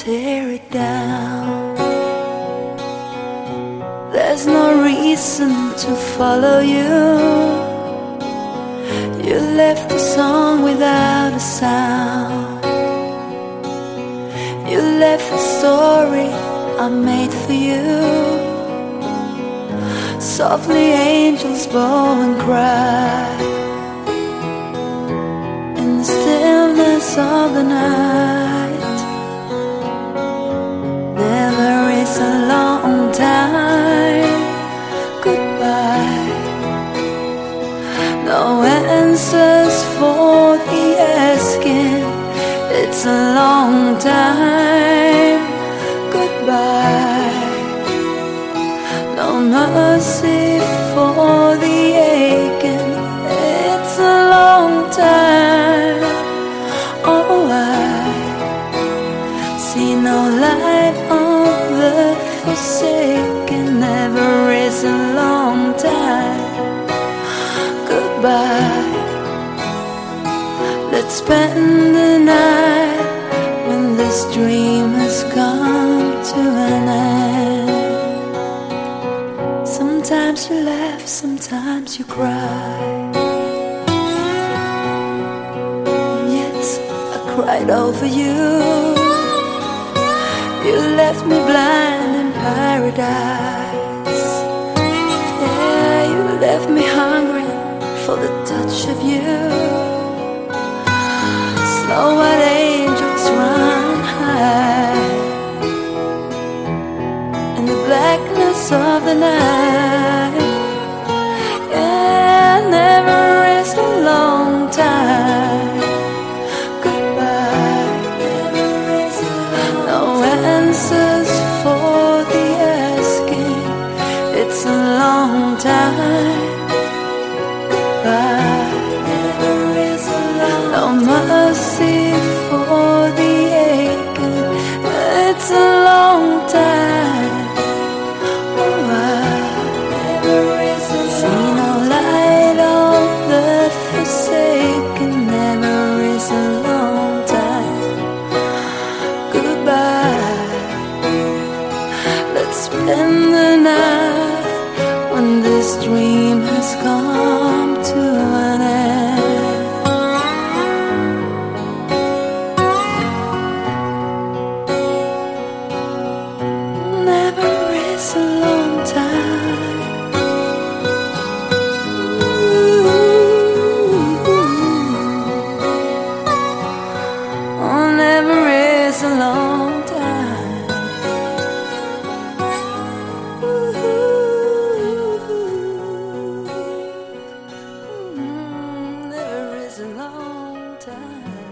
tear it down. There's no reason to follow you. You left the song without a sound. You left the story I made for you. Softly angels bow and cry in the stillness of the night. Never is a long time. Goodbye. No answers for the asking. It's a long time. Goodbye. No mercy for the aching. It's a long time. Oh, I see no light on the forsaken. Never is a long time. Goodbye. Let's spend the night when this dream has come to an end. Sometimes you laugh, sometimes you cry. Yes, I cried over you. You left me blind in paradise. Yeah, you left me hungry for the touch of you. Snow-white angels run high in the blackness of the night. Yeah, never is a long time. Goodbye. No answers for the asking. It's a long time. Goodbye. No mercy for the aching. It's a long time. Oh, I see no light on the forsaken. Never is a long time. Goodbye. Let's spend the night when this dream has come to an end. It's a long time. Oh, never is a long time. Never is a long time.